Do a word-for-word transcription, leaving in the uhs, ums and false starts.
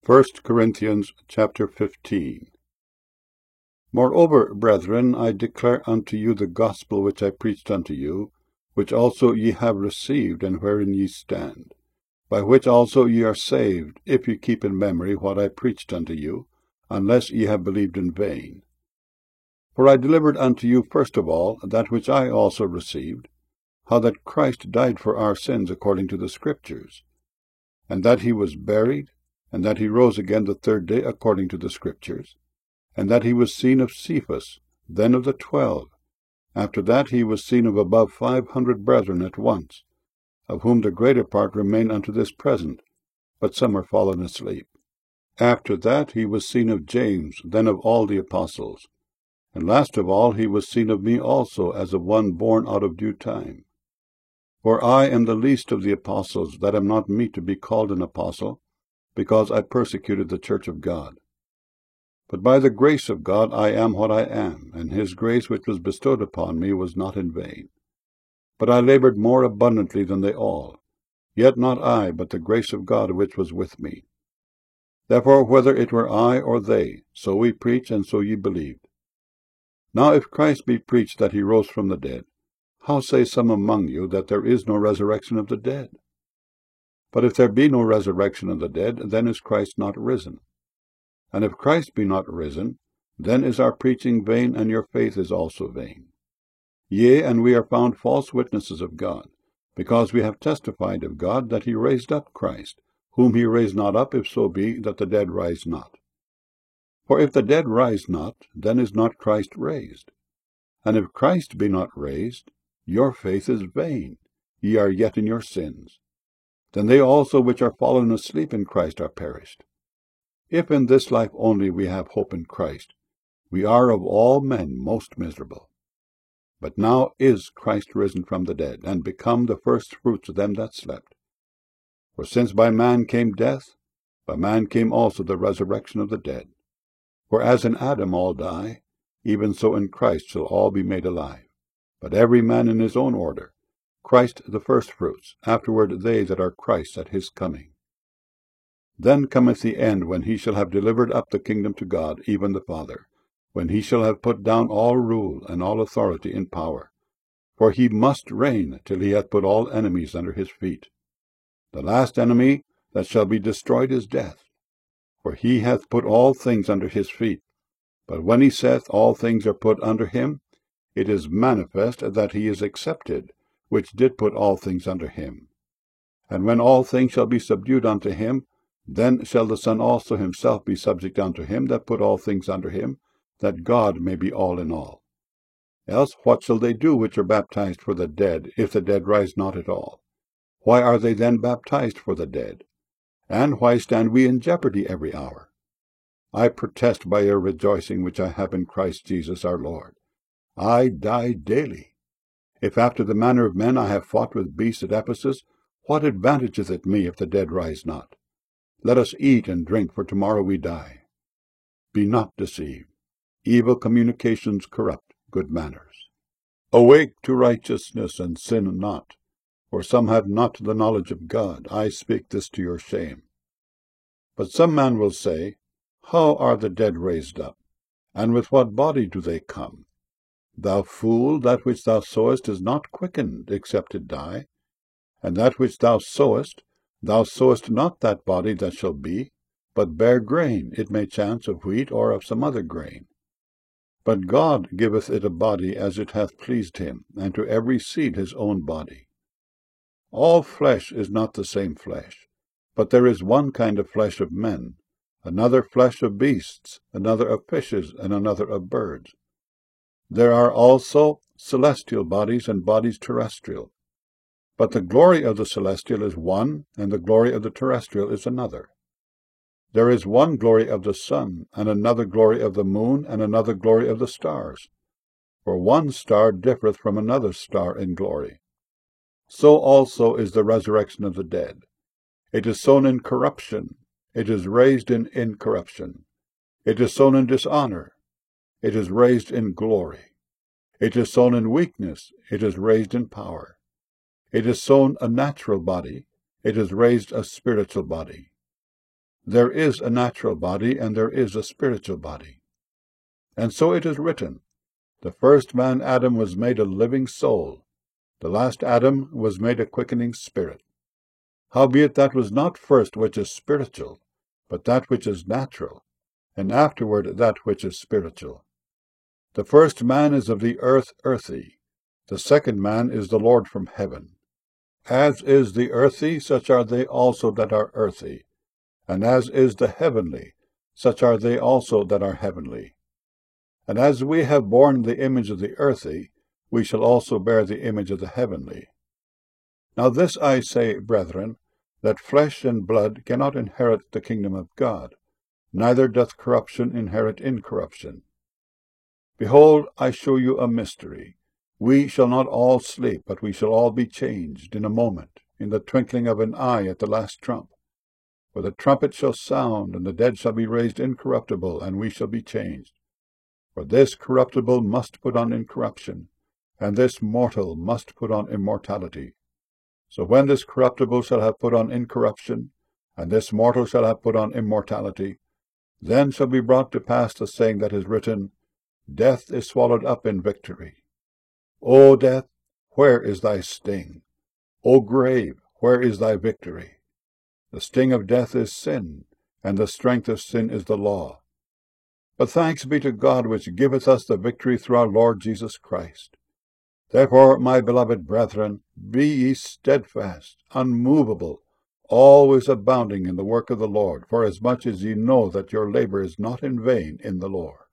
First Corinthians chapter fifteen. Moreover, brethren, I declare unto you the gospel which I preached unto you, which also ye have received, and wherein ye stand, by which also ye are saved, if ye keep in memory what I preached unto you, unless ye have believed in vain. For I delivered unto you first of all that which I also received, how that Christ died for our sins according to the Scriptures, and that he was buried, and that he rose again the third day according to the Scriptures, and that he was seen of Cephas, then of the twelve. After that he was seen of above five hundred brethren at once, of whom the greater part remain unto this present, but some are fallen asleep. After that he was seen of James, then of all the apostles. And last of all he was seen of me also, as of one born out of due time. For I am the least of the apostles, that am not meet to be called an apostle, because I persecuted the church of God. But by the grace of God I am what I am, and his grace which was bestowed upon me was not in vain. But I labored more abundantly than they all, yet not I, but the grace of God which was with me. Therefore whether it were I or they, so we preach, and so ye believed. Now if Christ be preached that he rose from the dead, how say some among you that there is no resurrection of the dead? But if there be no resurrection of the dead, then is Christ not risen. And if Christ be not risen, then is our preaching vain, and your faith is also vain. Yea, and we are found false witnesses of God, because we have testified of God that he raised up Christ, whom he raised not up, if so be that the dead rise not. For if the dead rise not, then is not Christ raised. And if Christ be not raised, your faith is vain, ye are yet in your sins. Then they also which are fallen asleep in Christ are perished. If in this life only we have hope in Christ, we are of all men most miserable. But now is Christ risen from the dead, and become the firstfruits of them that slept. For since by man came death, by man came also the resurrection of the dead. For as in Adam all die, even so in Christ shall all be made alive, but every man in his own order, Christ the firstfruits, afterward they that are Christ's at his coming. Then cometh the end, when he shall have delivered up the kingdom to God, even the Father, when he shall have put down all rule and all authority and power. For he must reign till he hath put all enemies under his feet. The last enemy that shall be destroyed is death. For he hath put all things under his feet. But when he saith all things are put under him, it is manifest that he is accepted, which did put all things under him. And when all things shall be subdued unto him, then shall the Son also himself be subject unto him that put all things under him, that God may be all in all. Else what shall they do which are baptized for the dead, if the dead rise not at all? Why are they then baptized for the dead? And why stand we in jeopardy every hour? I protest by your rejoicing which I have in Christ Jesus our Lord. I die daily. If after the manner of men I have fought with beasts at Ephesus, what advantageth it me if the dead rise not? Let us eat and drink, for tomorrow we die. Be not deceived. Evil communications corrupt good manners. Awake to righteousness, and sin not. For some have not the knowledge of God. I speak this to your shame. But some man will say, How are the dead raised up? And with what body do they come? Thou fool, that which thou sowest is not quickened, except it die. And that which thou sowest, thou sowest not that body that shall be, but bare grain, it may chance of wheat or of some other grain. But God giveth it a body as it hath pleased him, and to every seed his own body. All flesh is not the same flesh, but there is one kind of flesh of men, another flesh of beasts, another of fishes, and another of birds. There are also celestial bodies and bodies terrestrial. But the glory of the celestial is one, and the glory of the terrestrial is another. There is one glory of the sun, and another glory of the moon, and another glory of the stars. For one star differeth from another star in glory. So also is the resurrection of the dead. It is sown in corruption, it is raised in incorruption. It is sown in dishonor, it is raised in glory. It is sown in weakness, it is raised in power. It is sown a natural body, it is raised a spiritual body. there is a natural body, and there is a spiritual body. And so it is written, the first man Adam was made a living soul, the last Adam was made a quickening spirit. Howbeit that was not first which is spiritual, but that which is natural, and afterward that which is spiritual. The first man is of the earth earthy, the second man is the Lord from heaven. As is the earthy, such are they also that are earthy, and as is the heavenly, such are they also that are heavenly. And as we have borne the image of the earthy, we shall also bear the image of the heavenly. Now this I say, brethren, that flesh and blood cannot inherit the kingdom of God, neither doth corruption inherit incorruption. Behold, I show you a mystery. We shall not all sleep, but we shall all be changed in a moment, in the twinkling of an eye at the last trump. For the trumpet shall sound, and the dead shall be raised incorruptible, and we shall be changed. For this corruptible must put on incorruption, and this mortal must put on immortality. So when this corruptible shall have put on incorruption, and this mortal shall have put on immortality, then shall be brought to pass the saying that is written, Death is swallowed up in victory. O death, where is thy sting? O grave, where is thy victory? The sting of death is sin, and the strength of sin is the law. But thanks be to God, which giveth us the victory through our Lord Jesus Christ. Therefore, my beloved brethren, be ye steadfast, unmovable, always abounding in the work of the Lord, forasmuch as ye know that your labor is not in vain in the Lord.